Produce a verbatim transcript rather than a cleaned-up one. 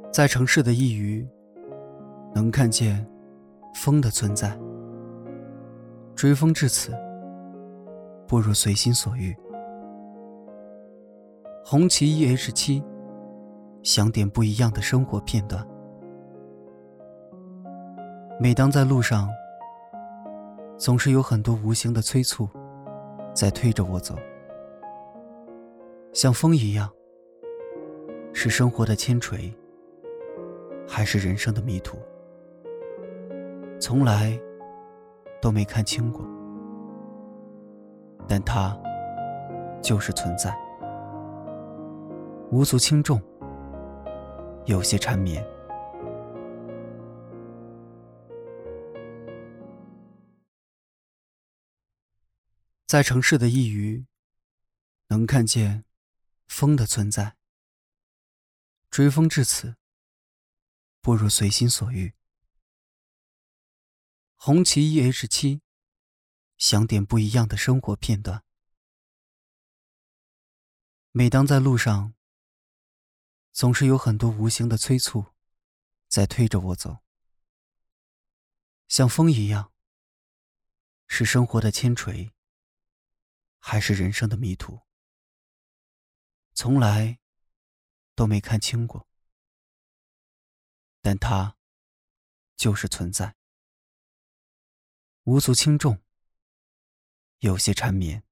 在城市的一隅，能看见风的存在。追风至此，不如随心所欲。红旗 E H 七， 想点不一样的生活片段。每当在路上，总是有很多无形的催促在推着我走，像风一样，是生活的千锤，还是人生的迷途，从来都没看清过，但它就是存在，无足轻重，有些缠绵。在城市的一隅，能看见风的存在。追风至此，不如随心所欲。红旗 E H 七， 想点不一样的生活片段。每当在路上，总是有很多无形的催促在推着我走，像风一样，是生活的千锤，还是人生的迷途，从来都没看清过，但它就是存在，无足轻重，有些缠绵。